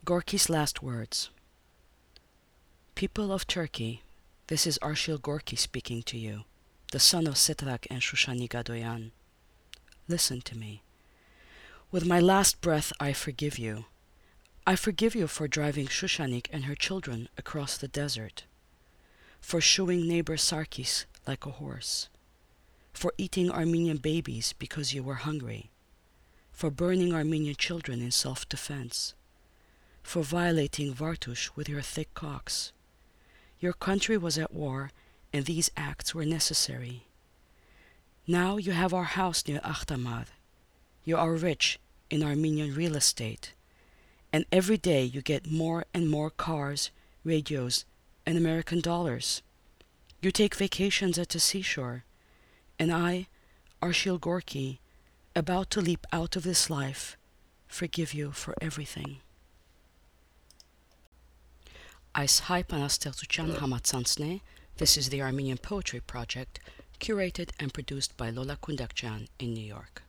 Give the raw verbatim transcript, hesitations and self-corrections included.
Gorky's last words. People of Turkey, this is Arshil Gorky speaking to you, the son of Setrak and Shushani Gadoyan. Listen to me. With my last breath, I forgive you. I forgive you for driving Shushanik and her children across the desert, for shooing neighbor Sarkis like a horse, for eating Armenian babies because you were hungry, for burning Armenian children in self-defense, for violating Vartush with your thick cocks. Your country was at war, and these acts were necessary. Now you have our house near Akhtamar. You are rich in Armenian real estate, and every day you get more and more cars, radios, and American dollars. You take vacations at the seashore, and I, Arshil Gorky, about to leap out of this life, forgive you for everything. Այս հայ բանաստեղծության համացանցն This is the Armenian Poetry Project, curated and produced by Lola Kundakjan in New York.